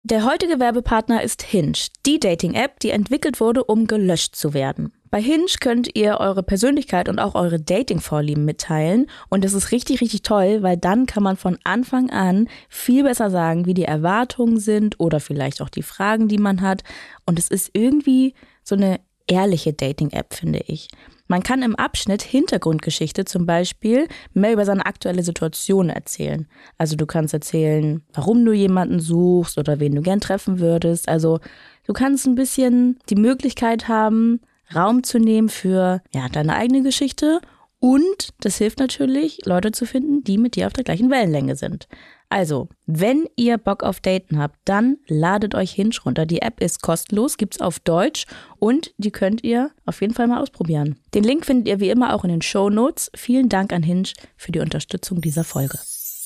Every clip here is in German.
Der heutige Werbepartner ist Hinge, die Dating-App, die entwickelt wurde, um gelöscht zu werden. Bei Hinge könnt ihr eure Persönlichkeit und auch eure Dating-Vorlieben mitteilen und das ist richtig, richtig toll, weil dann kann man von Anfang an viel besser sagen, wie die Erwartungen sind oder vielleicht auch die Fragen, die man hat und es ist irgendwie so eine ehrliche Dating-App, finde ich. Man kann im Abschnitt Hintergrundgeschichte zum Beispiel mehr über seine aktuelle Situation erzählen. Also du kannst erzählen, warum du jemanden suchst oder wen du gern treffen würdest. Also du kannst ein bisschen die Möglichkeit haben, Raum zu nehmen für deine eigene Geschichte und das hilft natürlich, Leute zu finden, die mit dir auf der gleichen Wellenlänge sind. Also, wenn ihr Bock auf Daten habt, dann ladet euch Hinge runter. Die App ist kostenlos, gibt's auf Deutsch und die könnt ihr auf jeden Fall mal ausprobieren. Den Link findet ihr wie immer auch in den Shownotes. Vielen Dank an Hinge für die Unterstützung dieser Folge.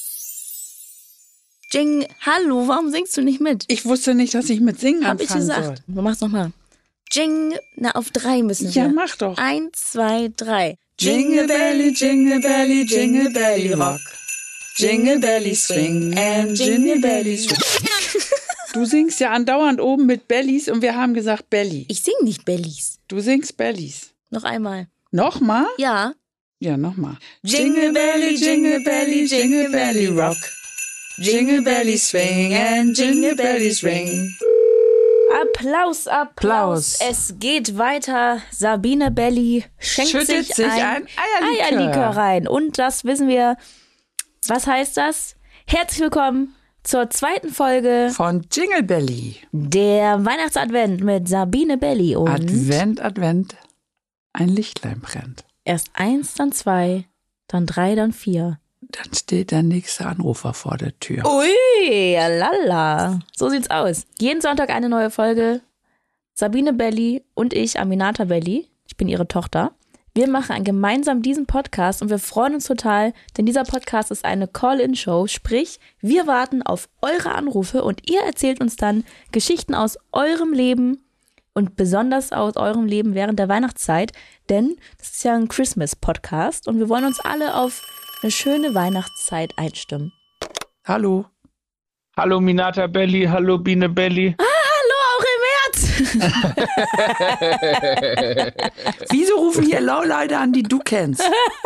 Jing, hallo, warum singst du nicht mit? Ich wusste nicht, dass ich mit Singen anfangen soll. Hab ich gesagt. Du machst nochmal. Jing, auf 3 müssen wir. Ja, mach doch. 1, 2, 3. Jingle belly, jingle belly rock. Jingle belly swing and jingle belly swing. Du singst ja andauernd oben mit Bellies und wir haben gesagt Belly. Ich sing nicht Bellies. Du singst Bellies. Noch einmal. Nochmal? Ja. Ja, nochmal. Jingle belly rock. Jingle belly swing and jingle belly swing. Applaus. Es geht weiter. Sabine Belli schüttet sich ein Eierlikör rein. Und das wissen wir. Was heißt das? Herzlich willkommen zur 2. Folge von Jingle Belly. Der Weihnachtsadvent mit Sabine Belli. Und Advent, ein Lichtlein brennt. Erst 1, dann 2, dann 3, dann 4. Dann steht der nächste Anrufer vor der Tür. Ui, lala. So sieht's aus. Jeden Sonntag eine neue Folge. Sabine Belli und ich, Aminata Belli. Ich bin ihre Tochter. Wir machen gemeinsam diesen Podcast und wir freuen uns total, denn dieser Podcast ist eine Call-in-Show, sprich, wir warten auf eure Anrufe und ihr erzählt uns dann Geschichten aus eurem Leben und besonders aus eurem Leben während der Weihnachtszeit, denn das ist ja ein Christmas-Podcast und wir wollen uns alle auf eine schöne Weihnachtszeit einstimmen. Hallo. Hallo Minata Belli, hallo Biene Belli. Wieso rufen hier Leute an, die du kennst?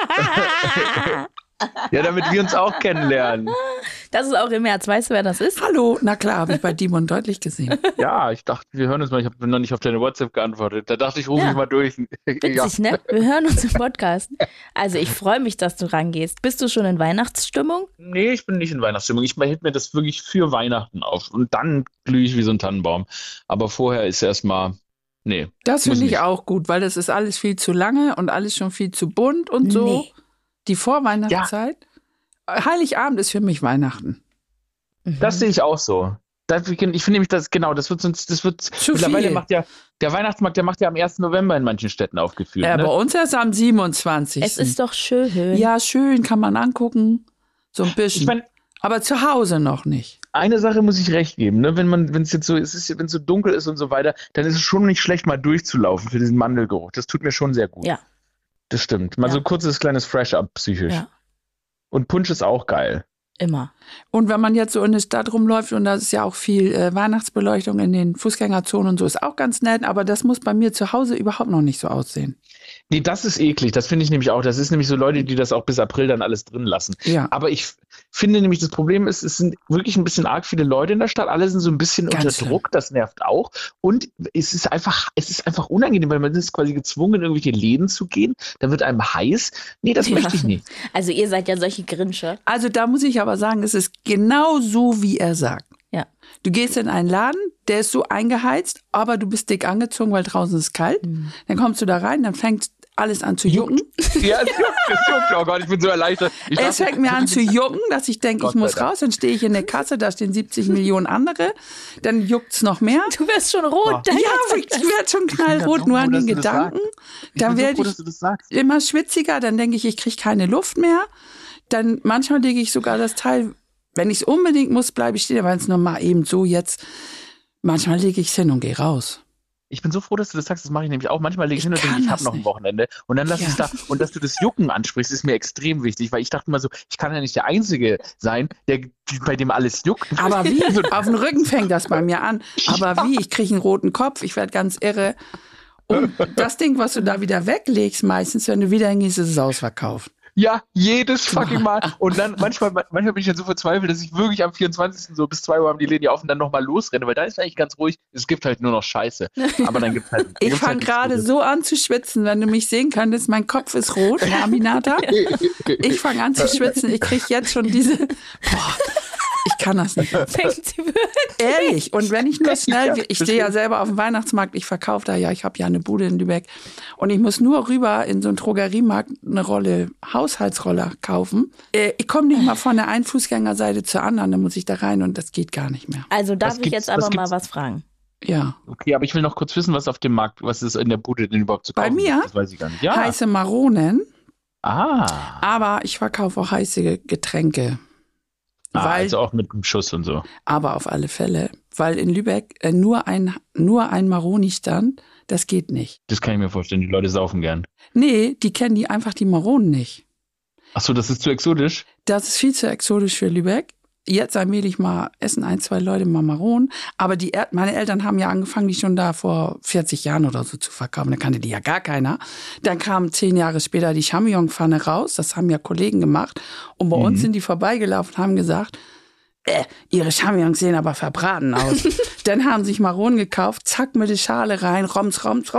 Ja, damit wir uns auch kennenlernen. Das ist auch im März. Weißt du, wer das ist? Hallo. Na klar, habe ich bei Dimon deutlich gesehen. Ja, ich dachte, wir hören uns mal. Ich habe noch nicht auf deine WhatsApp geantwortet. Da dachte ich, rufe ich mal durch. Witzig, ne? Wir hören uns im Podcast. Also ich freue mich, dass du rangehst. Bist du schon in Weihnachtsstimmung? Nee, ich bin nicht in Weihnachtsstimmung. Ich hätte mir das wirklich für Weihnachten auf. Und dann glühe ich wie so ein Tannenbaum. Aber vorher ist erstmal, nee. Das finde ich auch gut, weil das ist alles viel zu lange und alles schon viel zu bunt und so. Nee. Die Vorweihnachtszeit. Ja. Heiligabend ist für mich Weihnachten. Das sehe ich auch so. Ich finde nämlich, das wird zu mittlerweile viel. Macht ja, der Weihnachtsmarkt, der macht ja am 1. November in manchen Städten aufgeführt. Ja, ne? Bei uns erst am 27. Es ist doch schön. Ja, schön, kann man angucken. So ein bisschen. Ich mein, aber zu Hause noch nicht. Eine Sache muss ich recht geben, ne? Wenn es jetzt so ist, wenn es so dunkel ist und so weiter, dann ist es schon nicht schlecht, mal durchzulaufen für diesen Mandelgeruch. Das tut mir schon sehr gut. Ja. Das stimmt. Mal so ein kurzes kleines Fresh-Up psychisch. Ja. Und Punsch ist auch geil. Immer. Und wenn man jetzt so in der Stadt rumläuft und da ist ja auch viel Weihnachtsbeleuchtung in den Fußgängerzonen und so, ist auch ganz nett, aber das muss bei mir zu Hause überhaupt noch nicht so aussehen. Nee, das ist eklig. Das finde ich nämlich auch. Das ist nämlich so Leute, die das auch bis April dann alles drin lassen. Ja. Aber ich finde nämlich, das Problem ist, es sind wirklich ein bisschen arg viele Leute in der Stadt. Alle sind so ein bisschen Ganz unter Druck. Das nervt auch. Und es ist einfach unangenehm, weil man ist quasi gezwungen, in irgendwelche Läden zu gehen. Da wird einem heiß. Nee, das möchte ich nicht. Also ihr seid ja solche Grinche. Also da muss ich aber sagen, es ist genau so, wie er sagt. Ja. Du gehst in einen Laden, der ist so eingeheizt, aber du bist dick angezogen, weil draußen ist kalt. Dann kommst du da rein, dann fängt alles an zu jucken. Ja, es juckt. Oh Gott, ich bin so erleichtert. Es fängt mir an zu jucken, dass ich denke, ich muss raus. Dann stehe ich in der Kasse, da stehen 70 Millionen andere. Dann juckt's noch mehr. Du wirst schon rot. Ja, ich werde schon knallrot, nur an den Gedanken. Dann werde ich immer schwitziger, dann denke ich kriege keine Luft mehr. Dann manchmal lege ich sogar das Teil, wenn ich es unbedingt muss, bleibe ich stehen, aber wenn es nur mal eben so jetzt, manchmal lege ich es hin und gehe raus. Ich bin so froh, dass du das sagst. Das mache ich nämlich auch. Manchmal lege ich hin und denke, ich habe noch ein nicht. Wochenende. Und dann lasse ich es da. Und dass du das Jucken ansprichst, ist mir extrem wichtig, weil ich dachte immer so, ich kann ja nicht der Einzige sein, bei dem alles juckt. Aber wie? Auf den Rücken fängt das bei mir an. Aber wie? Ich kriege einen roten Kopf, ich werde ganz irre. Und das Ding, was du da wieder weglegst, meistens, wenn du wieder hingehst, ist es ausverkauft. Ja, jedes fucking Mal. Und dann manchmal bin ich dann so verzweifelt, dass ich wirklich am 24. so bis 2 Uhr haben die Läden ja auf und dann nochmal losrenne, weil da ist eigentlich ganz ruhig. Es gibt halt nur noch Scheiße. Aber dann gibt's halt. Ich fange gerade so an zu schwitzen, wenn du mich sehen könntest. Mein Kopf ist rot, Herr Aminata. Ich fange an zu schwitzen. Ich kriege jetzt schon diese. Boah, ich kann das nicht. Fängt sie wirklich? Ehrlich. Und wenn ich nur schnell, ich stehe ja selber auf dem Weihnachtsmarkt, ich verkaufe da ja, ich habe ja eine Bude in Lübeck. Und ich muss nur rüber in so einen Drogeriemarkt eine Rolle Haushaltsroller kaufen. Ich komme nicht mal von der einen Fußgängerseite zur anderen, dann muss ich da rein und das geht gar nicht mehr. Also darf ich jetzt aber mal was fragen? Ja. Okay, aber ich will noch kurz wissen, was auf dem Markt, was ist in der Bude denn überhaupt zu kaufen? Bei mir? Das weiß ich gar nicht. Ja. Heiße Maronen, Ah. aber ich verkaufe auch heiße Getränke. Also auch mit einem Schuss und so. Aber auf alle Fälle, weil in Lübeck nur ein Maroni stand, das geht nicht. Das kann ich mir vorstellen, die Leute saufen gern. Nee, die kennen einfach die Maronen nicht. Ach so, das ist zu exotisch? Das ist viel zu exotisch für Lübeck. Jetzt allmählich mal essen 1, 2 Leute mal Maronen. Aber meine Eltern haben ja angefangen, die schon da vor 40 Jahren oder so zu verkaufen. Da kannte die ja gar keiner. Dann kam 10 Jahre später die Champignon-Pfanne raus. Das haben ja Kollegen gemacht. Und bei uns sind die vorbeigelaufen und haben gesagt, ihre Champignons sehen aber verbraten aus. Dann haben sich Maronen gekauft, zack, mit der Schale rein, roms.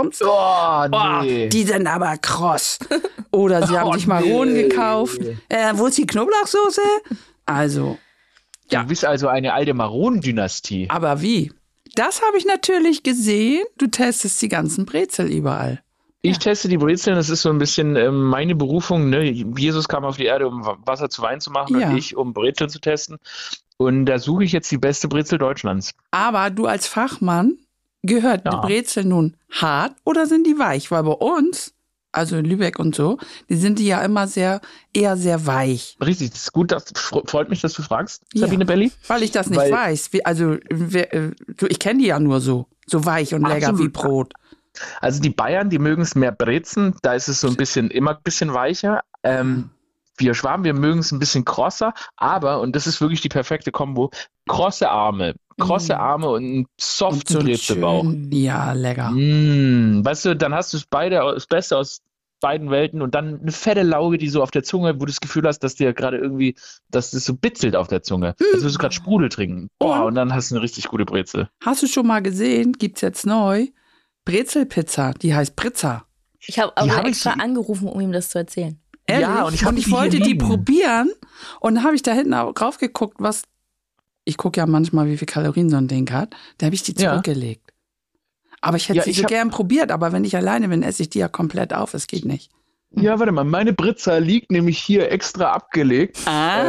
Oh, nee. Die sind aber kross. Oder sie haben sich Maronen gekauft. Wo ist die Knoblauchsoße? Also, Du bist also eine alte Maronendynastie. aber wie? Das habe ich natürlich gesehen. Du testest die ganzen Brezel überall. Ich teste die Brezeln, das ist so ein bisschen meine Berufung. Ne? Jesus kam auf die Erde, um Wasser zu Wein zu machen Ja. und ich, um Brezeln zu testen. Und da suche ich jetzt die beste Brezel Deutschlands. Aber du als Fachmann, gehört die Ja. Brezel nun hart oder sind die weich? Weil bei uns, also in Lübeck und so, die sind die ja immer eher sehr weich. Richtig, das ist gut, freut mich, dass du fragst, Ja. Sabine Belli. Weil ich das nicht Weil- weiß. Ich kenne die ja nur so weich und lecker Absolut. wie Brot. Also die Bayern, die mögen es mehr brezen, da ist es so immer ein bisschen weicher. Wir Schwaben, wir mögen es ein bisschen krosser, aber, und das ist wirklich die perfekte Kombo, krosse Arme und einen Und soften so einen Brezelbauch. schönen, ja, lecker. Weißt du, dann hast du das Beste aus beiden Welten und dann eine fette Lauge, die so auf der Zunge, wo du das Gefühl hast, dass dir gerade irgendwie, dass das so bitzelt auf der Zunge. Als würdest du gerade Sprudel trinken. Boah, und dann hast du eine richtig gute Brezel. Hast du schon mal gesehen, gibt's jetzt neu, Brezelpizza, die heißt Prizza. Ich habe Die aber hab ich- extra angerufen, um ihm das zu erzählen. Ehrlich? Ja, und ich hab die hier wollte die liegen. probieren und dann habe ich da hinten auch drauf geguckt, ich gucke ja manchmal, wie viel Kalorien so ein Ding hat. Da habe ich die Ja. zurückgelegt. Aber ich hätte Ja, sie ich so hab- gern probiert, aber wenn ich alleine bin, esse ich die ja komplett auf. Es geht nicht. Ja, warte mal, meine Britza liegt nämlich hier extra abgelegt.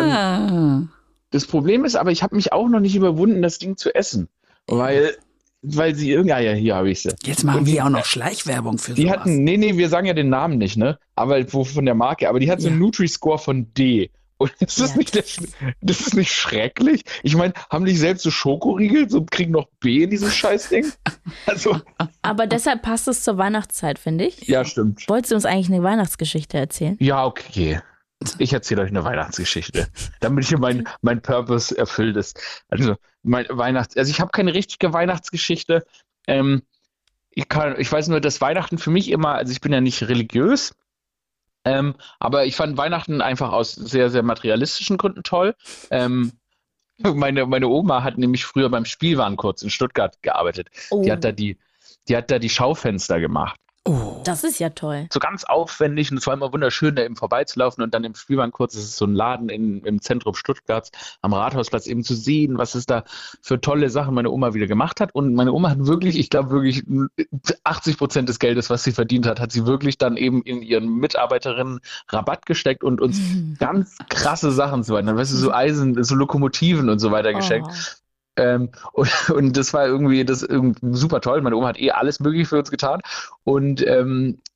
Das Problem ist aber, ich habe mich auch noch nicht überwunden, das Ding zu essen. Weil sie ja, hier habe ich sie. Jetzt machen wir auch noch Schleichwerbung für Die sowas. hatten, nee, wir sagen ja den Namen nicht, ne? Aber von der Marke, aber die hat so einen Ja. Nutri-Score von D. Und das ist nicht schrecklich? Ich meine, haben die selbst so Schokoriegel und kriegen noch B in dieses Scheißding? Also, Aber deshalb passt es zur Weihnachtszeit, finde ich. ja, stimmt. Wolltest du uns eigentlich eine Weihnachtsgeschichte erzählen? Ja, okay. Ich erzähle euch eine Weihnachtsgeschichte, damit hier mein Purpose erfüllt ist. Also, ich habe keine richtige Weihnachtsgeschichte. Ich weiß nur, dass Weihnachten für mich immer, also ich bin ja nicht religiös, aber ich fand Weihnachten einfach aus sehr, sehr materialistischen Gründen toll. Meine Oma hat nämlich früher beim Spielwarenkurz in Stuttgart gearbeitet. Oh, Die hat da die Schaufenster gemacht. Oh. das ist ja toll. So ganz aufwendig und es war immer wunderschön, da eben vorbeizulaufen und dann im Spielwarenkurz, das ist so ein Laden im Zentrum Stuttgarts, am Rathausplatz eben zu sehen, was es da für tolle Sachen meine Oma wieder gemacht hat. Und meine Oma hat wirklich, ich glaube wirklich 80% des Geldes, was sie verdient hat, hat sie wirklich dann eben in ihren Mitarbeiterinnen Rabatt gesteckt und uns ganz krasse Sachen so weiter, weißt du, so Eisen, so Lokomotiven und so weiter geschenkt. Und das war irgendwie super toll. Meine Oma hat alles Mögliche für uns getan. Und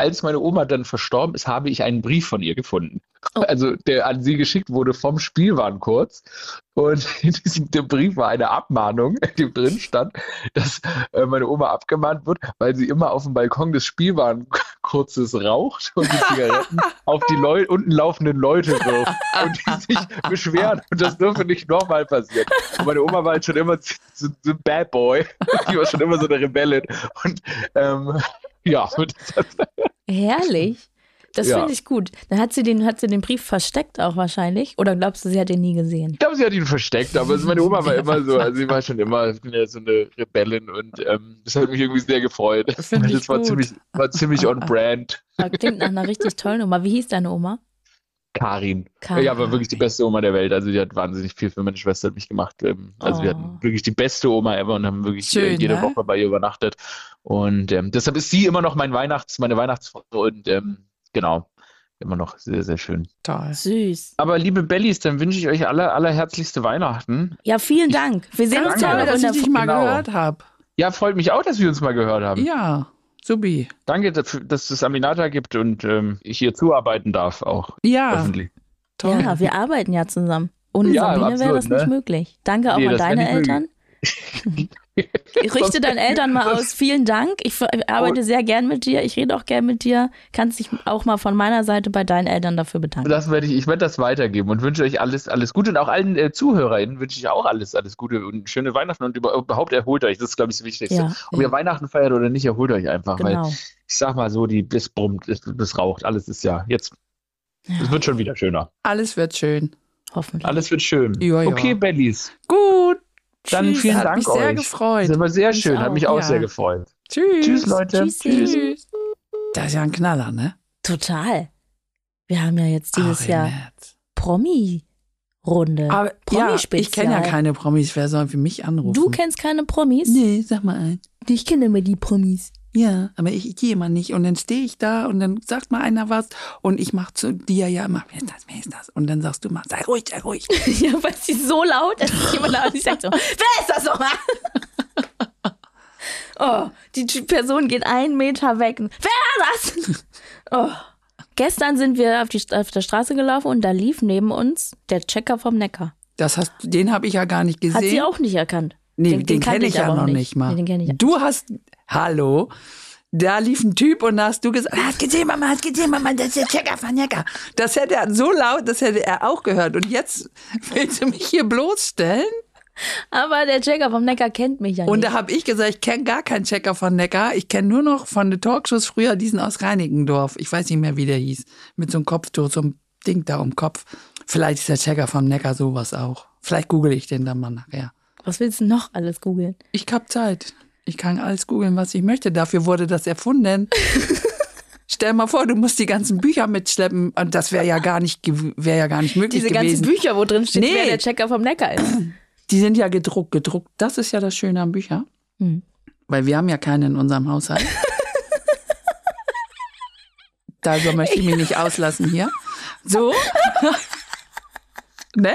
als meine Oma dann verstorben ist, habe ich einen Brief von ihr gefunden. Oh. Also der an sie geschickt wurde vom Spielwarenkurz. Und in diesem Brief war eine Abmahnung, in dem drin stand, dass meine Oma abgemahnt wird, weil sie immer auf dem Balkon des Spielwarenkurzes raucht und die Zigaretten auf die unten laufenden Leute wirft und die sich beschweren. Und das dürfe nicht nochmal passieren. Und meine Oma war halt schon immer so ein Bad Boy. Die war schon immer so eine Rebellin. Und ja. Herrlich. Das Ja. finde ich gut. Dann hat sie den Brief versteckt auch wahrscheinlich. Oder glaubst du, sie hat ihn nie gesehen? Ich glaube, sie hat ihn versteckt, aber meine Oma war immer so, also sie war schon immer so eine Rebellin und das hat mich irgendwie sehr gefreut. Finde ich Das war gut. ziemlich on brand. Aber klingt nach einer richtig tollen Oma. Wie hieß deine Oma? Karin. Karin. Ja, war wirklich die beste Oma der Welt. Also die hat wahnsinnig viel für meine Schwester und mich gemacht. Also wir hatten wirklich die beste Oma ever und haben wirklich Schön, jede ne? Woche bei ihr übernachtet. Und deshalb ist sie immer noch meine Weihnachtsfrau und genau, immer noch sehr, sehr schön. Toll. Süß. Aber liebe Bellies, dann wünsche ich euch allerherzlichste Weihnachten. Ja, vielen Dank. Wir sehen uns Danke. toll Toll, dass ich dich mal Genau. gehört habe. Ja, freut mich auch, dass wir uns mal gehört haben. Ja, subi. Danke dafür, dass es Aminata gibt und ich hier zuarbeiten darf auch. Ja, Hoffentlich. toll. Ja, wir arbeiten ja zusammen. Ohne Ja, Sabine wäre absolut, das nicht ne? möglich. Danke auch Nee, an das wär deine nicht möglich. Eltern. Richte deinen Eltern mal aus. Vielen Dank. Ich arbeite sehr gern mit dir. Ich rede auch gern mit dir. Kannst dich auch mal von meiner Seite bei deinen Eltern dafür bedanken. Ich werde das weitergeben und wünsche euch alles Gute und auch allen ZuhörerInnen wünsche ich auch alles Gute und schöne Weihnachten und überhaupt erholt euch. Das ist, glaube ich, das Wichtigste. Ja. Ob ihr Weihnachten feiert oder nicht, erholt euch einfach, Genau. weil ich sag mal so, das brummt, das raucht, alles ist ja jetzt. Es wird schon wieder schöner. Alles wird schön. Hoffentlich. Alles wird schön. Ja, ja. Okay, Bellies. Gut. Dann Tschüss. vielen Hat Dank mich sehr euch. gefreut. Das war sehr Mich schön, hat auch, mich auch ja. sehr gefreut. Tschüss. Tschüss, Leute. Tschüssi. Das ist ja ein Knaller, ne? Total. Wir haben ja jetzt dieses Jahr nett. Promi-Runde. Aber ja, Promi-Spezial. ich kenne ja keine Promis. Wer soll für mich anrufen? Du kennst keine Promis? Nee, sag mal ein. Ich kenne immer die Promis. Ja, aber ich gehe immer nicht. Und dann stehe ich da und dann sagt mal einer was und ich mache zu dir ja immer, wer ist das? Und dann sagst du mal, sei ruhig, sei ruhig. Ja, weil sie so laut ist. Jemand laut, die sagt so, wer ist das nochmal? Oh, die Person geht 1 Meter weg. Wer war das? Oh. Gestern sind wir auf der Straße gelaufen und da lief neben uns der Checker vom Neckar. Den habe ich ja gar nicht gesehen. Hat sie auch nicht erkannt. Nee, den kannte kenne ich ja aber noch nicht mal. Nee, den kenne ich. Du hast, hallo, da lief ein Typ und da hast du gesagt, hast gesehen, Mama, das ist der Checker von Neckar. Das hätte er so laut, das hätte er auch gehört. Und jetzt willst du mich hier bloßstellen? Aber der Checker vom Neckar kennt mich ja nicht. Und da habe ich gesagt, ich kenne gar keinen Checker von Neckar. Ich kenne nur noch von den Talkshows früher diesen aus Reinickendorf. Ich weiß nicht mehr, wie der hieß. Mit so einem Kopftuch, so einem Ding da um Kopf. Vielleicht ist der Checker vom Neckar sowas auch. Vielleicht google ich den dann mal nachher. Was willst du noch alles googeln? Ich hab Zeit. Ich kann alles googeln, was ich möchte. Dafür wurde das erfunden. Stell mal vor, du musst die ganzen Bücher mitschleppen. Und das wäre ja gar nicht möglich Diese gewesen. ganzen Bücher, wo drin steht, Nee. wer der Checker vom Neckar ist. Die sind ja gedruckt. Das ist ja das Schöne am Bücher. Hm. Weil wir haben ja keine in unserem Haushalt. Darüber möchte ich mich nicht auslassen hier. So. Ne?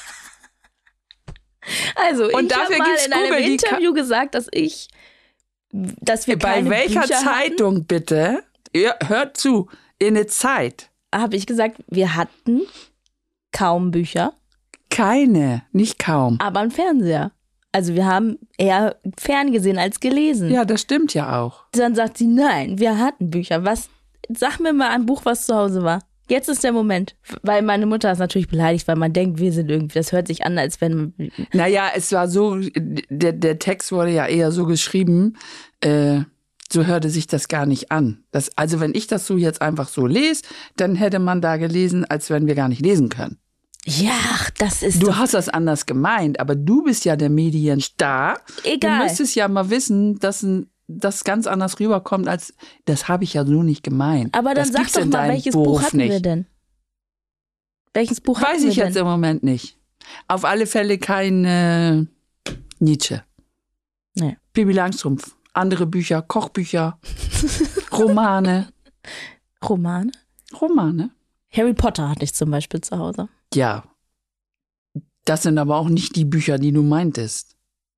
Also, Und ich habe dafür mal gibt's in einem Google, die Interview gesagt, dass wir Bei keine welcher Bücher Zeitung bitte? Ja, hört zu. In der Zeit. habe ich gesagt, wir hatten kaum Bücher, Keine. Nicht kaum. aber einen Fernseher. Also wir haben eher ferngesehen als gelesen. Ja, das stimmt ja auch. Dann sagt sie, nein, wir hatten Bücher. Sag mir mal ein Buch, was zu Hause war. Jetzt ist der Moment. Weil meine Mutter ist natürlich beleidigt, weil man denkt, wir sind irgendwie, das hört sich an, als wenn... Naja, es war so, der Text wurde ja eher so geschrieben, so hörte sich das gar nicht an. Also wenn ich das so jetzt einfach so lese, dann hätte man da gelesen, als wenn wir gar nicht lesen können. Ja, das ist Du doch hast das anders gemeint, aber du bist ja der Medienstar. egal. Du müsstest ja mal wissen, dass das ganz anders rüberkommt, als das habe ich ja so nicht gemeint. Aber dann Das sag gibt's doch in mal, deinem welches Buch Beruf hatten wir nicht. denn? Welches Buch hatten Weiß wir ich jetzt denn? im Moment nicht. Auf alle Fälle kein Nietzsche. Nee. Pippi Langstrumpf. Andere Bücher, Kochbücher, Romane. Romane? Romane? Harry Potter hatte ich zum Beispiel zu Hause. Ja. Das sind aber auch nicht die Bücher, die du meintest.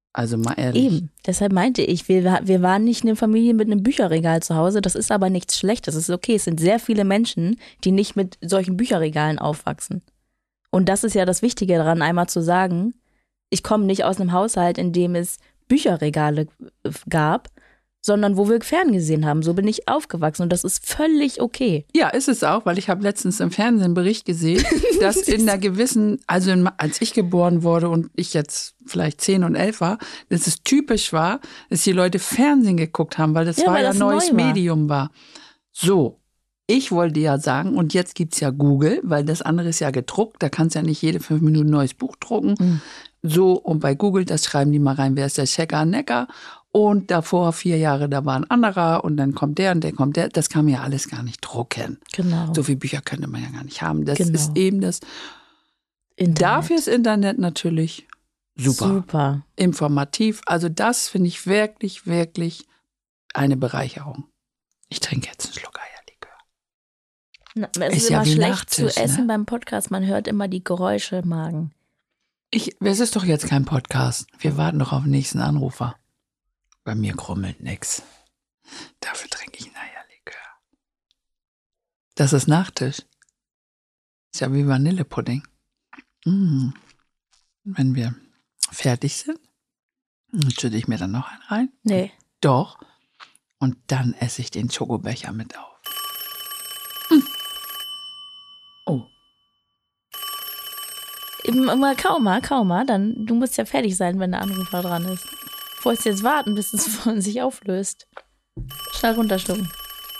Also mal ehrlich. Eben, deshalb meinte ich, wir waren nicht eine Familie mit einem Bücherregal zu Hause. Das ist aber nichts Schlechtes. Es ist okay. Es sind sehr viele Menschen, die nicht mit solchen Bücherregalen aufwachsen. Und das ist ja das Wichtige daran, einmal zu sagen, ich komme nicht aus einem Haushalt, in dem es Bücherregale gab, sondern wo wir ferngesehen haben. So bin ich aufgewachsen und das ist völlig okay. Ja, ist es auch, weil ich habe letztens im Fernsehen einen Bericht gesehen, dass in einer gewissen, als ich geboren wurde und ich jetzt vielleicht 10 und 11 war, dass es typisch war, dass die Leute Fernsehen geguckt haben, weil das weil das ein neues neu war. Medium war. So, ich wollte ja sagen, und jetzt gibt's ja Google, weil das andere ist ja gedruckt, da kannst ja nicht jede 5 Minuten ein neues Buch drucken. Mhm. So, und bei Google, das schreiben die mal rein, wer ist der Checker Necker? Und davor 4 Jahre, da war ein anderer und dann kommt der und der kommt der. Das kann man ja alles gar nicht drucken. Genau. So viele Bücher könnte man ja gar nicht haben. Das Genau. ist eben das. Internet. Dafür ist Internet natürlich super. Informativ. Also das finde ich wirklich, wirklich eine Bereicherung. Ich trinke jetzt einen Schluck Eierlikör. Es ist ja immer wie schlecht Nachtisch, zu essen ne? beim Podcast. Man hört immer die Geräusche im Magen. Es ist doch jetzt kein Podcast. Wir warten doch auf den nächsten Anrufer. Bei mir krummelt nix. Dafür trinke ich einen Eierlikör. Das ist Nachtisch. Ist ja wie Vanillepudding. Wenn wir fertig sind, schütte ich mir dann noch einen rein. Nee. Doch. Und dann esse ich den Schokobecher mit auf. Oh. Immer kaum mal, dann, du musst ja fertig sein, wenn der Anrufer dran ist. Wolltest jetzt warten, bis es von sich auflöst. Schnell runterstucken.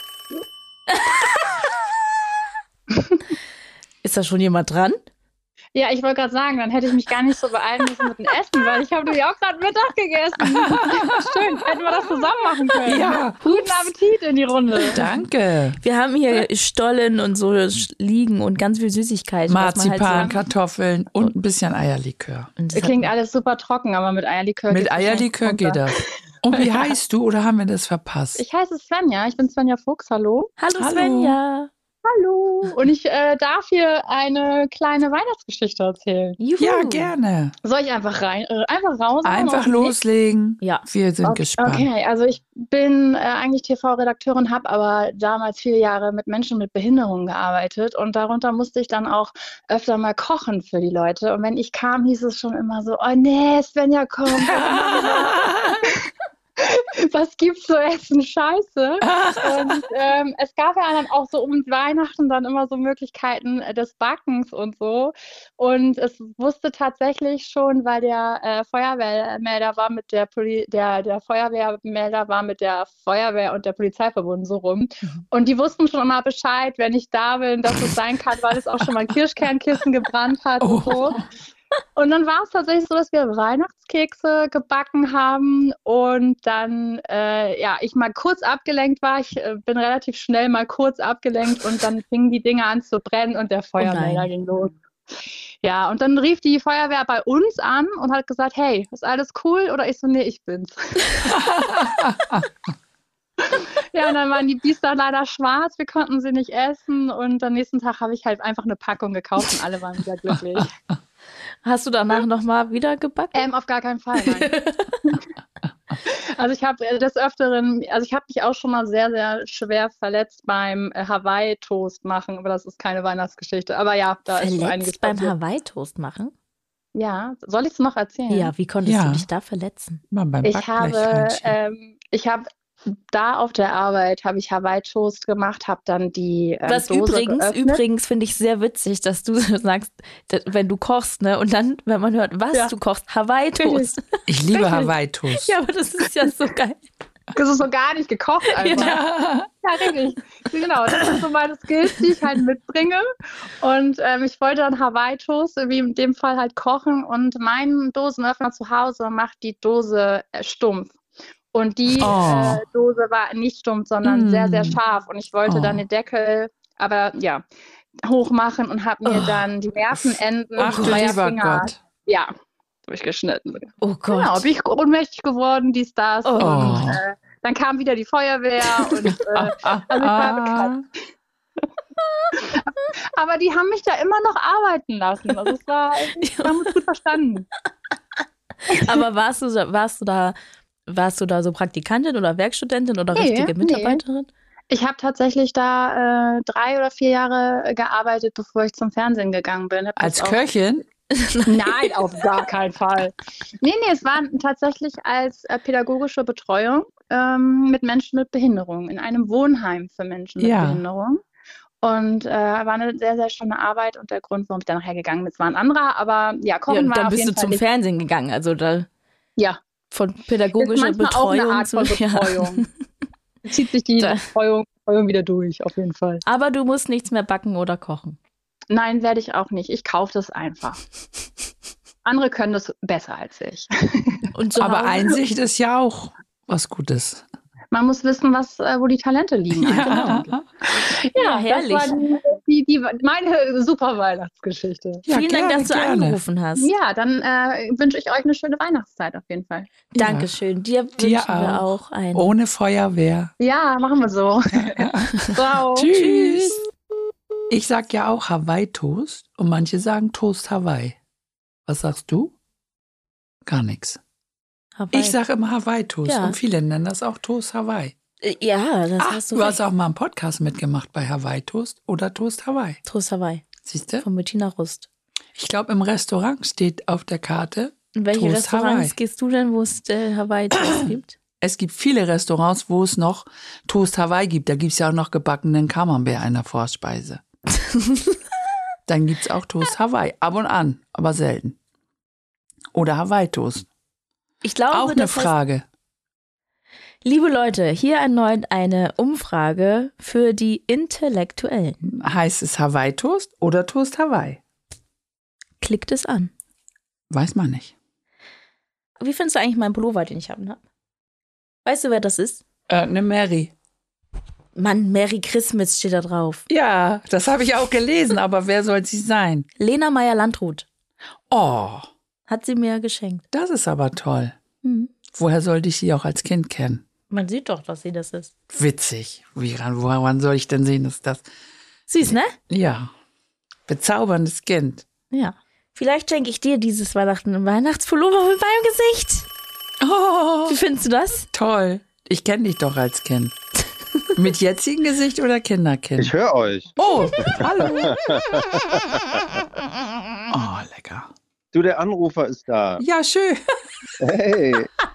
Ist da schon jemand dran? Ja, ich wollte gerade sagen, dann hätte ich mich gar nicht so beeilen müssen mit dem Essen, weil ich habe nämlich auch gerade Mittag gegessen. Schön, hätten wir das zusammen machen können. Ja. Guten Appetit in die Runde. Danke. Wir haben hier Stollen und so liegen und ganz viel Süßigkeiten. was man Marzipan, halt Kartoffeln und ein bisschen Eierlikör. Und Das klingt alles super trocken, aber mit Eierlikör Mit geht's Eierlikör wahrscheinlich geht runter. das. Und wie heißt du oder haben wir das verpasst? Ich heiße Svenja, ich bin Svenja Fuchs, hallo. Hallo Hallo. Svenja. Hallo. Und ich darf hier eine kleine Weihnachtsgeschichte erzählen. Juhu. Ja, gerne. Soll ich einfach einfach raus? Einfach loslegen. Ja. Wir sind gespannt. Okay, also ich bin eigentlich TV-Redakteurin, habe aber damals 4 Jahre mit Menschen mit Behinderung gearbeitet und darunter musste ich dann auch öfter mal kochen für die Leute. Und wenn ich kam, hieß es schon immer so, oh nee, Svenja, komm. Was gibt's zu essen? Scheiße. Und es gab ja dann auch so um Weihnachten dann immer so Möglichkeiten des Backens und so. Und es wusste tatsächlich schon, weil der Feuerwehrmelder war mit der der Feuerwehrmelder war mit der Feuerwehr und der Polizei verbunden, so rum. Und die wussten schon immer Bescheid, wenn ich da bin, dass es sein kann, weil es auch schon mal Kirschkernkissen gebrannt hat und so. Und dann war es tatsächlich so, dass wir Weihnachtskekse gebacken haben und dann, ich mal kurz abgelenkt war. Ich bin relativ schnell mal kurz abgelenkt und dann fingen die Dinge an zu brennen und der Feuermelder ging los. Ja, und dann rief die Feuerwehr bei uns an und hat gesagt, hey, ist alles cool? Oder ich so, nee, ich bin's. Ja, und dann waren die Biester leider schwarz, wir konnten sie nicht essen und am nächsten Tag habe ich halt einfach eine Packung gekauft und alle waren wieder glücklich. Hast du danach nochmal wieder gebacken? Auf gar keinen Fall, nein. Also ich habe des Öfteren, ich habe mich auch schon mal sehr, sehr schwer verletzt beim Hawaii-Toast machen, aber das ist keine Weihnachtsgeschichte. Aber ja, da ist schon einiges beim passiert. Hawaii-Toast machen? Ja, soll ich es noch erzählen? Ja, wie konntest Ja. du dich da verletzen? Mal beim Ich Backblechhörnchen. habe da auf der Arbeit habe ich Hawaii-Toast gemacht, habe dann die Was Dose geöffnet. übrigens finde ich sehr witzig, dass du sagst, wenn du kochst, ne, und dann, wenn man hört, was Ja. du kochst, Hawaii-Toast. Ich liebe Hawaii-Toast. Ja, aber das ist ja so geil. Das ist so gar nicht gekocht einfach. Ja. Ja, richtig. Genau, das sind so meine Skills, die ich halt mitbringe. Und ich wollte dann Hawaii-Toast, wie in dem Fall halt kochen. Und mein Dosenöffner zu Hause macht die Dose stumpf. Und die Dose war nicht stumpf, sondern sehr, sehr scharf. Und ich wollte dann den Deckel, aber ja, hochmachen und habe mir dann die Nervenenden Ach du zweier lieber Finger, Gott. ja, durchgeschnitten. Oh Gott. Genau, bin ich ohnmächtig geworden, dies, das. Oh. Und dann kam wieder die Feuerwehr und also ich war bekannt. Aber die haben mich da immer noch arbeiten lassen. Also es war, wir haben uns gut verstanden. Aber warst du da so Praktikantin oder Werkstudentin oder richtige Mitarbeiterin? Ich habe tatsächlich da 3 oder 4 Jahre gearbeitet, bevor ich zum Fernsehen gegangen bin. Als Köchin? Nein, auf gar keinen Fall. Nee, es war tatsächlich als pädagogische Betreuung mit Menschen mit Behinderung in einem Wohnheim für Menschen mit Behinderung. Und war eine sehr, sehr schöne Arbeit und der Grund, warum ich da nachher gegangen bin, war ein anderer. Aber ja, Kochen war dann auf bist jeden du Fall zum Fernsehen gegangen, also da von pädagogischer Betreuung. Auch eine Art von Betreuung. Zieht sich die Betreuung wieder durch, auf jeden Fall. Aber du musst nichts mehr backen oder kochen. Nein, werde ich auch nicht. Ich kaufe das einfach. Andere können das besser als ich. Aber Einsicht ist ja auch was Gutes. Man muss wissen, wo die Talente liegen. Ja, herrlich. Das war meine super Weihnachtsgeschichte. Ja, Vielen Dank, dass du angerufen hast. Ja, dann wünsche ich euch eine schöne Weihnachtszeit auf jeden Fall. Dankeschön. Dir wünschen wir auch eine. Ohne Feuerwehr. Ja, machen wir so. Ciao. Tschüss. Ich sag ja auch Hawaii-Toast und manche sagen Toast Hawaii. Was sagst du? Gar nichts. Ich sage immer Hawaii-Toast und viele nennen das auch Toast Hawaii. Ja, das hast du recht. Du hast auch mal einen Podcast mitgemacht bei Hawaii-Toast oder Toast Hawaii. Toast Hawaii. Siehst du? Von Bettina Rust. Ich glaube, im Restaurant steht auf der Karte In welche Toast Restaurants Hawaii. gehst du denn, wo es Hawaii-Toast gibt? Es gibt viele Restaurants, wo es noch Toast Hawaii gibt. Da gibt es ja auch noch gebackenen Camembert in der Vorspeise. Dann gibt es auch Toast Hawaii. Ab und an, aber selten. Oder Hawaii-Toast. Ich glaube, auch eine Frage. Liebe Leute, hier erneut eine Umfrage für die Intellektuellen. Heißt es Hawaii-Toast oder Toast Hawaii? Klickt es an. Weiß man nicht. Wie findest du eigentlich meinen Pullover, den ich habe? Weißt du, wer das ist? Eine Mary. Mann, Merry Christmas steht da drauf. Ja, das habe ich auch gelesen, aber wer soll sie sein? Lena Meyer-Landrut. Oh. Hat sie mir geschenkt. Das ist aber toll. Mhm. Woher sollte ich sie auch als Kind kennen? Man sieht doch, dass sie das ist. Witzig. Woran soll ich denn sehen, dass das... Süß, ne? Ja. Bezauberndes Kind. Ja. Vielleicht schenke ich dir dieses Weihnachten einen Weihnachtspullover mit meinem Gesicht. Oh. Wie findest du das? Toll. Ich kenne dich doch als Kind. Mit jetzigem Gesicht oder Kinderkind? Ich höre euch. Oh, hallo. Oh, lecker. Du, der Anrufer ist da. Ja, schön. Hey.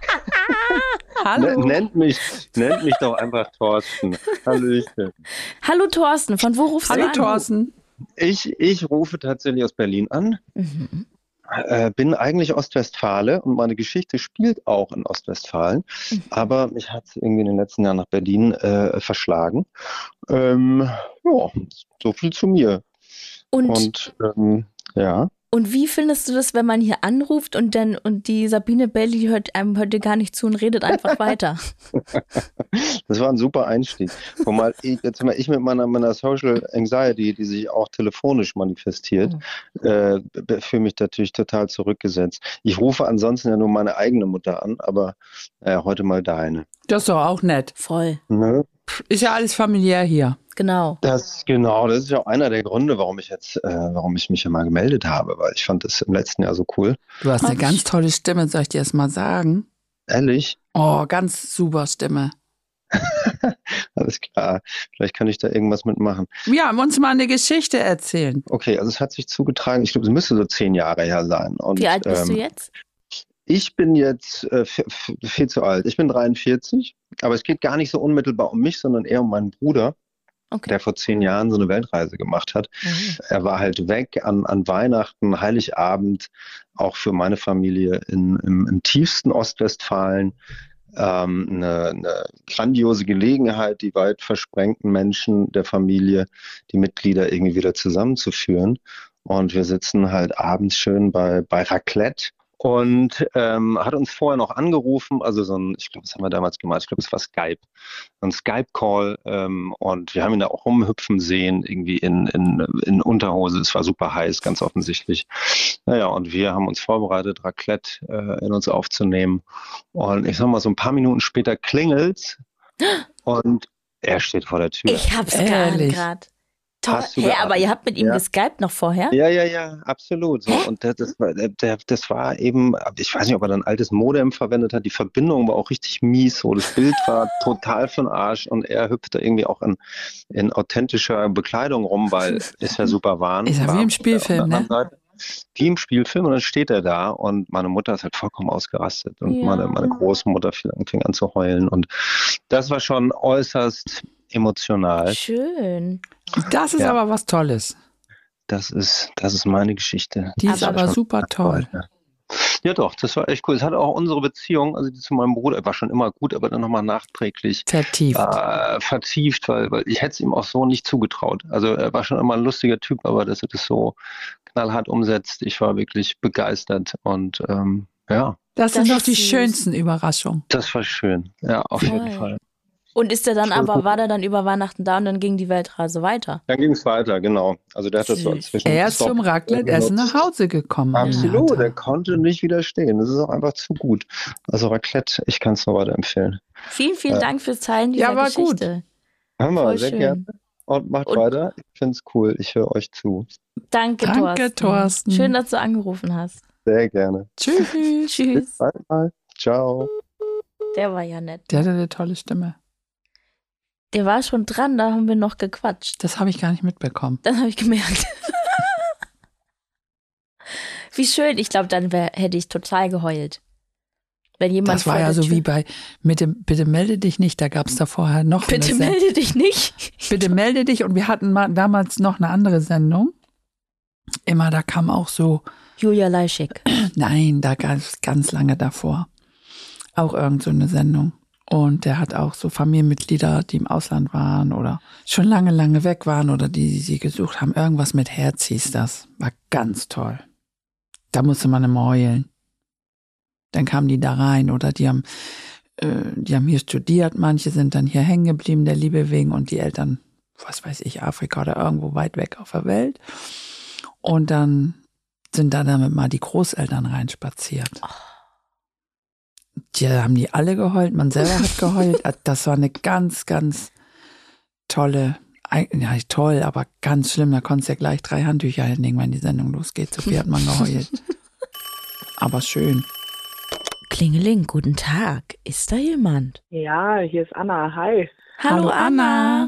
Hallo. Nennt mich doch einfach Thorsten. Hallöchen. Hallo Thorsten, von wo rufst du an? Hallo Thorsten. Ich rufe tatsächlich aus Berlin an. Mhm. Bin eigentlich Ostwestfale und meine Geschichte spielt auch in Ostwestfalen. Aber mich hat es irgendwie in den letzten Jahren nach Berlin verschlagen. Ja, so viel zu mir. Und ja. Und wie findest du das, wenn man hier anruft und die Sabine Belli hört einem heute gar nicht zu und redet einfach weiter? Das war ein super Einstieg. Zumal ich mit meiner Social Anxiety, die sich auch telefonisch manifestiert, fühle mich natürlich total zurückgesetzt. Ich rufe ansonsten ja nur meine eigene Mutter an, aber heute mal deine. Das ist doch auch nett. Voll. Ne? Ist ja alles familiär hier. Genau. Das ist ja auch einer der Gründe, warum ich mich ja mal gemeldet habe, weil ich fand das im letzten Jahr so cool. Du hast eine ganz tolle Stimme, soll ich dir erst mal sagen? Ehrlich? Oh, ganz super Stimme. Alles klar. Vielleicht kann ich da irgendwas mitmachen. Ja, uns mal eine Geschichte erzählen. Okay, also es hat sich zugetragen, ich glaube, es müsste so 10 Jahre her sein. Und, wie alt bist du jetzt? Ich bin jetzt viel zu alt. Ich bin 43, aber es geht gar nicht so unmittelbar um mich, sondern eher um meinen Bruder, der vor 10 Jahren so eine Weltreise gemacht hat. Er war halt weg an Weihnachten, Heiligabend, auch für meine Familie im tiefsten Ostwestfalen. Eine grandiose Gelegenheit, die weit versprengten Menschen der Familie, die Mitglieder irgendwie wieder zusammenzuführen. Und wir sitzen halt abends schön bei Raclette. Und hat uns vorher noch angerufen, also ich glaube, was haben wir damals gemacht? Ich glaube, es war Skype. Ein Skype-Call und wir haben ihn da auch rumhüpfen sehen, irgendwie in Unterhose. Es war super heiß, ganz offensichtlich. Naja, und wir haben uns vorbereitet, Raclette in uns aufzunehmen. Und ich sag mal, so ein paar Minuten später klingelt's und er steht vor der Tür. Ich hab's gerade. Toll. Aber ihr habt mit ihm geskypt noch vorher? Ja, absolut. So. Und das war eben, ich weiß nicht, ob er dann ein altes Modem verwendet hat, die Verbindung war auch richtig mies, so. Das Bild war total für den Arsch und er hüpfte irgendwie auch in authentischer Bekleidung rum, weil ist ja super warm. Ist ja wie im Spielfilm, ne? Wie im Spielfilm und dann steht er da und meine Mutter ist halt vollkommen ausgerastet und meine Großmutter fing an zu heulen und das war schon äußerst emotional. Schön. Das ist aber was Tolles. Das ist meine Geschichte. Die ist aber super toll. Ja doch, das war echt cool. Es hat auch unsere Beziehung, also die zu meinem Bruder, war schon immer gut, aber dann nochmal nachträglich vertieft, weil ich hätte es ihm auch so nicht zugetraut. Also er war schon immer ein lustiger Typ, aber dass er das so knallhart umsetzt, ich war wirklich begeistert und Das sind doch die schönsten Überraschungen. Das war schön, ja, auf jeden Fall. Und war der dann über Weihnachten da und dann ging die Weltreise weiter? Dann ging es weiter, genau. Also der hat das so inzwischen. Er ist zum Raclette-Essen nach Hause gekommen. Absolut, er konnte nicht widerstehen. Das ist auch einfach zu gut. Also Raclette, ich kann es nur weiterempfehlen. Vielen, vielen Dank fürs Teilen dieser Geschichte. Gut. Hammer, sehr gerne. Und macht weiter. Ich finde es cool. Ich höre euch zu. Danke, Thorsten. Schön, dass du angerufen hast. Sehr gerne. Tschüss. Bis bald mal. Ciao. Der war ja nett. Der hatte eine tolle Stimme. Der war schon dran, da haben wir noch gequatscht. Das habe ich gar nicht mitbekommen. Das habe ich gemerkt. Wie schön. Ich glaube, dann hätte ich total geheult. Wenn jemand das war ja so wie bei Bitte melde dich nicht, da gab es da vorher noch eine Bitte melde dich nicht. Bitte melde dich. Und wir hatten damals noch eine andere Sendung. Immer, da kam auch so Julia Leischig. Nein, da ganz lange davor. Auch irgend so eine Sendung. Und der hat auch so Familienmitglieder, die im Ausland waren oder schon lange, lange weg waren oder die sie gesucht haben. Irgendwas mit Herz hieß das. War ganz toll. Da musste man immer heulen. Dann kamen die da rein oder die haben hier studiert. Manche sind dann hier hängen geblieben, der Liebe wegen. Und die Eltern, was weiß ich, Afrika oder irgendwo weit weg auf der Welt. Und dann sind da damit mal die Großeltern reinspaziert. Da haben die alle geheult, man selber hat geheult. Das war eine ganz, ganz toll, aber ganz schlimm. Da konntest du ja gleich 3 Handtücher hinlegen, wenn die Sendung losgeht. So viel hat man geheult. Aber schön. Klingeling, guten Tag. Ist da jemand? Ja, hier ist Anna. Hi. Hallo Anna.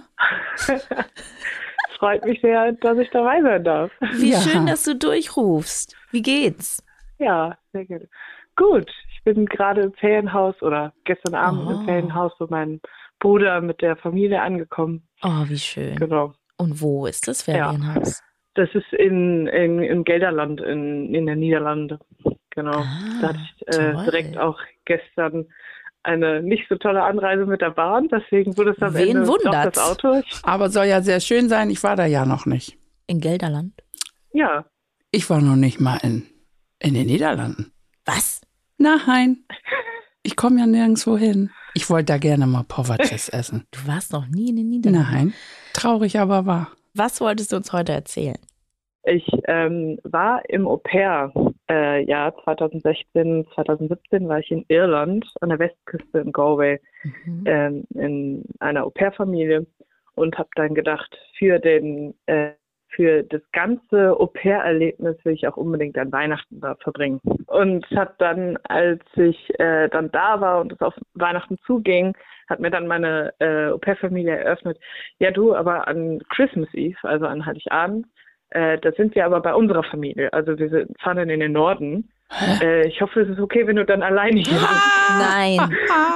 Freut mich sehr, dass ich dabei sein darf. Wie schön, dass du durchrufst. Wie geht's? Ja, sehr gut. Gut, ich bin gerade im Ferienhaus oder gestern Abend im Ferienhaus von meinem Bruder mit der Familie angekommen. Oh, wie schön. Genau. Und wo ist das Ferienhaus? Das ist im Gelderland, in der Niederlande. Genau. Da hatte ich direkt auch gestern eine nicht so tolle Anreise mit der Bahn, deswegen wurde es am Ende doch das Auto. Aber soll ja sehr schön sein, ich war da ja noch nicht. In Gelderland? Ja. Ich war noch nicht mal in den Niederlanden. Was? Nein, ich komme ja nirgendwo hin. Ich wollte da gerne mal Poverches essen. Du warst noch nie in den Niederlanden? Nein, traurig aber wahr. Was wolltest du uns heute erzählen? Ich war im Au-pair-Jahr 2016, 2017 war ich in Irland an der Westküste in Galway in einer Au-pair-Familie und habe dann gedacht, für das ganze Au-pair-Erlebnis will ich auch unbedingt an Weihnachten da verbringen. Und habe dann, als ich dann da war und es auf Weihnachten zuging, hat mir dann meine Au-pair-Familie eröffnet, ja du, aber an Christmas Eve, also an Heiligabend, da sind wir aber bei unserer Familie. Also wir fahren dann in den Norden. Ich hoffe, es ist okay, wenn du dann alleine hier bist. Nein.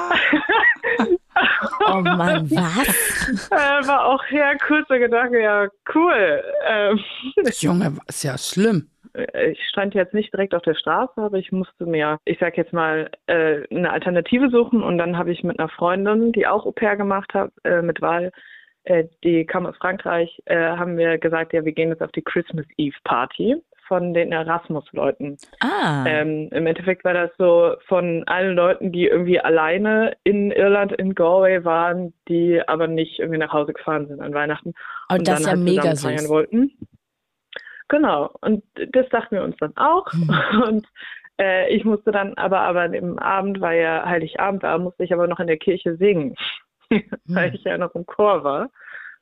Oh Mann, was? War auch kurzer Gedanke, ja, cool. Junge, ist ja schlimm. Ich stand jetzt nicht direkt auf der Straße, aber ich musste mir, ich sag jetzt mal, eine Alternative suchen. Und dann habe ich mit einer Freundin, die auch Au-pair gemacht hat, mit Val, die kam aus Frankreich, haben wir gesagt, ja, wir gehen jetzt auf die Christmas Eve Party von den Erasmus-Leuten. Im Endeffekt war das so von allen Leuten, die irgendwie alleine in Irland, in Galway waren, die aber nicht irgendwie nach Hause gefahren sind an Weihnachten. Und das ist ja mega süß. Feiern wollten. Genau, und das dachten wir uns dann auch. Und ich musste dann aber an dem Abend, weil ja Heiligabend war, musste ich aber noch in der Kirche singen. Weil ich ja noch im Chor war.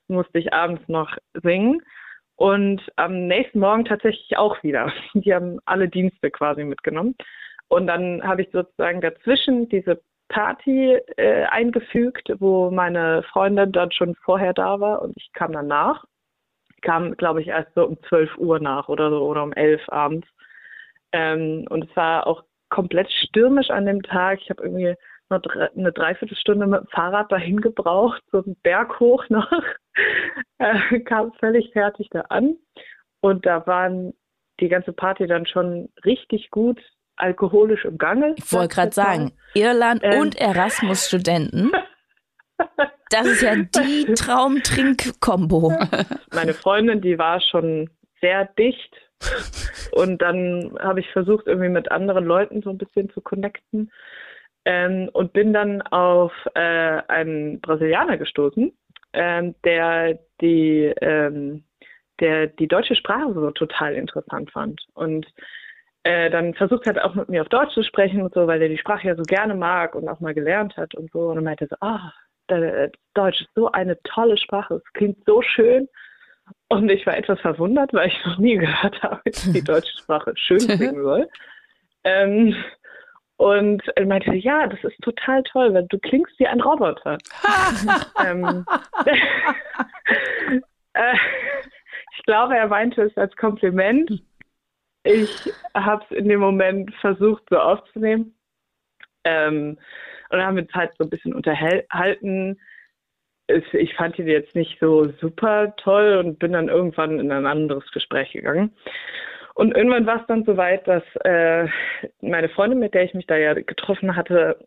musste ich abends noch singen und am nächsten Morgen tatsächlich auch wieder. Die haben alle Dienste quasi mitgenommen. Und dann habe ich sozusagen dazwischen diese Party eingefügt, wo meine Freundin dann schon vorher da war und ich kam dann nach. Ich kam, glaube ich, erst so um 12 Uhr nach oder so oder um 11 abends. Und es war auch komplett stürmisch an dem Tag. Ich habe irgendwie noch eine Dreiviertelstunde mit dem Fahrrad dahin gebraucht, so einen Berg hoch noch. Kam völlig fertig da an. Und da waren die ganze Party dann schon richtig gut alkoholisch im Gange. Ich wollte gerade sagen, Irland und Erasmus-Studenten. Das ist ja die Traumtrink-Kombo. Meine Freundin, die war schon sehr dicht. Und dann habe ich versucht, irgendwie mit anderen Leuten so ein bisschen zu connecten. Und bin dann auf einen Brasilianer gestoßen, der die deutsche Sprache so total interessant fand. Und dann versucht hat, auch mit mir auf Deutsch zu sprechen und so, weil er die Sprache ja so gerne mag und auch mal gelernt hat und so. Und er meinte so, Deutsch ist so eine tolle Sprache, es klingt so schön. Und ich war etwas verwundert, weil ich noch nie gehört habe, dass die deutsche Sprache schön klingen soll. Und er meinte, ja, das ist total toll, weil du klingst wie ein Roboter. Ich glaube, er meinte es als Kompliment. Ich habe es in dem Moment versucht, so aufzunehmen. Und dann haben wir uns halt so ein bisschen unterhalten. Ich fand ihn jetzt nicht so super toll und bin dann irgendwann in ein anderes Gespräch gegangen. Und irgendwann war es dann so weit, dass meine Freundin, mit der ich mich da ja getroffen hatte,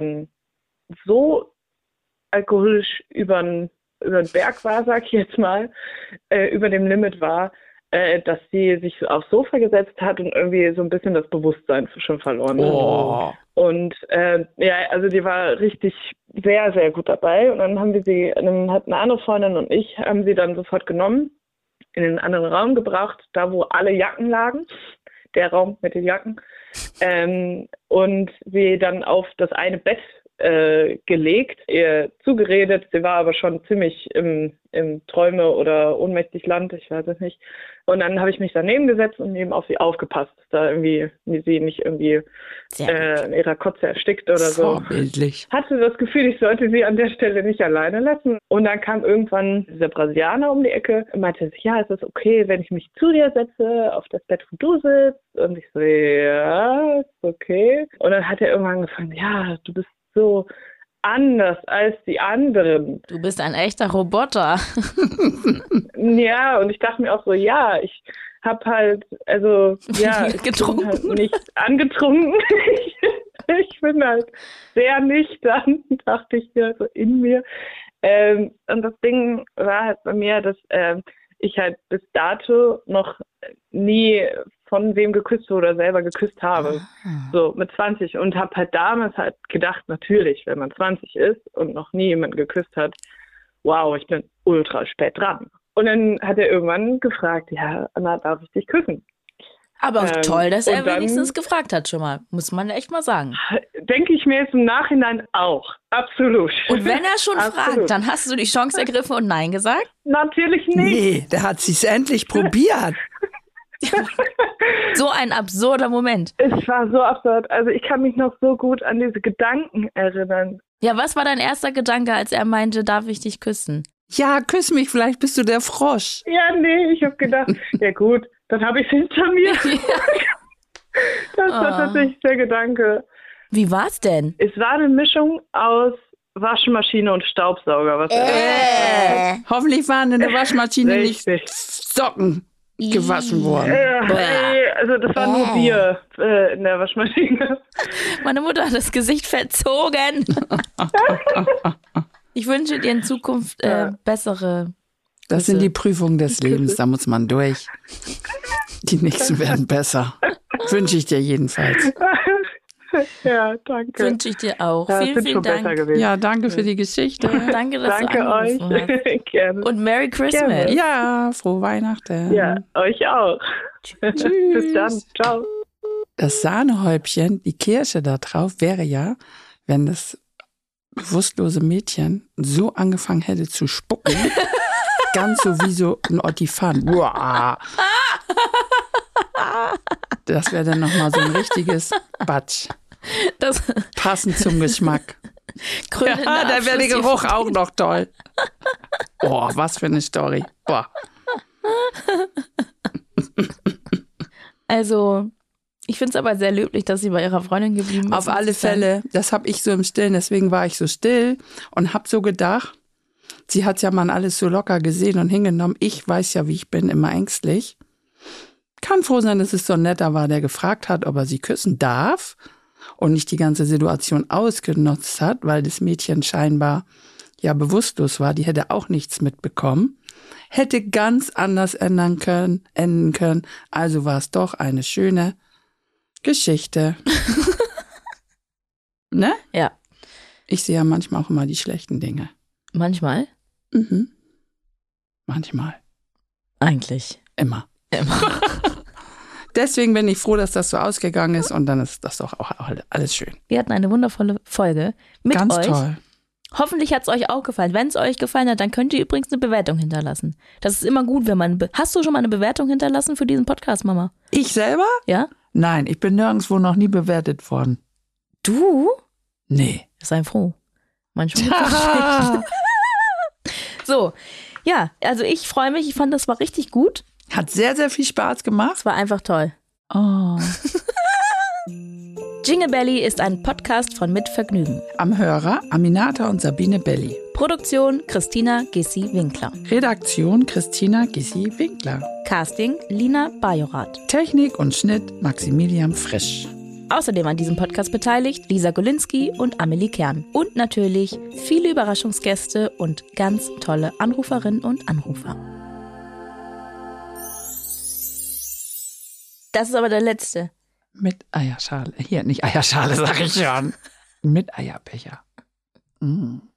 so alkoholisch über den Berg war, sag ich jetzt mal, über dem Limit war, dass sie sich aufs Sofa gesetzt hat und irgendwie so ein bisschen das Bewusstsein schon verloren hat. Und also die war richtig sehr, sehr gut dabei. Und dann hat eine andere Freundin und ich haben sie dann sofort genommen, in den anderen Raum gebracht, da wo alle Jacken lagen, der Raum mit den Jacken, und sie dann auf das eine Bett gelegt, ihr zugeredet. Sie war aber schon ziemlich im Träume- oder ohnmächtig Land, ich weiß es nicht. Und dann habe ich mich daneben gesetzt und eben auf sie aufgepasst, da irgendwie sie nicht irgendwie in ihrer Kotze erstickt oder so. Vorbildlich. Hatte das Gefühl, ich sollte sie an der Stelle nicht alleine lassen. Und dann kam irgendwann dieser Brasilianer um die Ecke und meinte, ja, ist es okay, wenn ich mich zu dir setze, auf das Bett, wo du sitzt? Und ich so, ja, ist okay. Und dann hat er irgendwann angefangen, ja, du bist so anders als die anderen. Du bist ein echter Roboter. Ja, und ich dachte mir auch so, ja, ich habe halt, also, ja, ich bin halt nicht angetrunken. Ich bin halt sehr nüchtern, dachte ich mir, so in mir. Und das Ding war halt bei mir, dass ich halt bis dato noch nie von wem geküsst wurde oder selber geküsst habe. So mit 20 und habe halt damals halt gedacht, natürlich, wenn man 20 ist und noch nie jemanden geküsst hat, wow, ich bin ultra spät dran. Und dann hat er irgendwann gefragt, ja, Anna, darf ich dich küssen? Aber toll, dass er wenigstens gefragt hat schon mal, muss man echt mal sagen. Denke ich mir jetzt im Nachhinein auch, absolut. Und wenn er schon fragt, dann hast du die Chance ergriffen und Nein gesagt? Natürlich nicht. Nee, der hat sich's endlich probiert. So ein absurder Moment. Es war so absurd. Also ich kann mich noch so gut an diese Gedanken erinnern. Ja, was war dein erster Gedanke, als er meinte, darf ich dich küssen? Ja, küss mich, vielleicht bist du der Frosch. Ja, nee, ich habe gedacht, ja gut, dann habe ich es hinter mir. Das war tatsächlich der Gedanke. Wie war's denn? Es war eine Mischung aus Waschmaschine und Staubsauger. Hoffentlich waren in der Waschmaschine nicht Socken gewaschen worden. Also das war nur Bier in der Waschmaschine. Meine Mutter hat das Gesicht verzogen. Ich wünsche dir in Zukunft bessere. Das sind die Prüfungen des Lebens, da muss man durch. Die nächsten werden besser. Wünsche ich dir jedenfalls. Ja, danke. Wünsche ich dir auch. Ja, vielen Dank. Ja, danke für die Geschichte. Danke, dass danke du angerufen euch. Gerne. Und Merry Christmas. Gerne. Ja, frohe Weihnachten. Ja, euch auch. Tschüss. Bis dann. Ciao. Das Sahnehäubchen, die Kirsche da drauf, wäre ja, wenn das bewusstlose Mädchen so angefangen hätte zu spucken, Ganz so wie so ein Ottifant. Uah. Das wäre dann nochmal so ein richtiges Batsch. Das passend zum Geschmack. Ja, da wäre der Geruch auch noch toll. Oh, was für eine Story. Boah. Also, ich finde es aber sehr löblich, dass sie bei ihrer Freundin geblieben ist. Auf alle Fälle. Das habe ich so im Stillen. Deswegen war ich so still und habe so gedacht, sie hat ja mal alles so locker gesehen und hingenommen. Ich weiß ja, wie ich bin, immer ängstlich. Kann froh sein, dass es so ein Netter war, der gefragt hat, ob er sie küssen darf und nicht die ganze Situation ausgenutzt hat, weil das Mädchen scheinbar ja bewusstlos war. Die hätte auch nichts mitbekommen. Hätte ganz anders enden können. Also war es doch eine schöne Geschichte. Ne? Ja. Ich sehe ja manchmal auch immer die schlechten Dinge. Manchmal? Mhm. Manchmal. Eigentlich. Immer. Deswegen bin ich froh, dass das so ausgegangen ist und dann ist das doch auch alles schön. Wir hatten eine wundervolle Folge mit Ganz euch. Toll. Hoffentlich hat es euch auch gefallen. Wenn es euch gefallen hat, dann könnt ihr übrigens eine Bewertung hinterlassen. Das ist immer gut, wenn man... Hast du schon mal eine Bewertung hinterlassen für diesen Podcast, Mama? Ich selber? Ja? Nein, ich bin nirgendwo noch nie bewertet worden. Du? Nee. Sei froh. Manchmal. So, ja, also ich freue mich. Ich fand, das war richtig gut. Hat sehr, sehr viel Spaß gemacht. Es war einfach toll. Oh. Jingle Belly ist ein Podcast von Mit Vergnügen. Am Hörer Aminata und Sabine Belli. Produktion Christina Gissi-Winkler. Redaktion Christina Gissi-Winkler. Casting Lina Bajorath. Technik und Schnitt Maximilian Frisch. Außerdem an diesem Podcast beteiligt Lisa Golinski und Amelie Kern. Und natürlich viele Überraschungsgäste und ganz tolle Anruferinnen und Anrufer. Das ist aber der letzte. Mit Eierschale. Hier, nicht Eierschale, sag ich schon. Mit Eierbecher. Mm.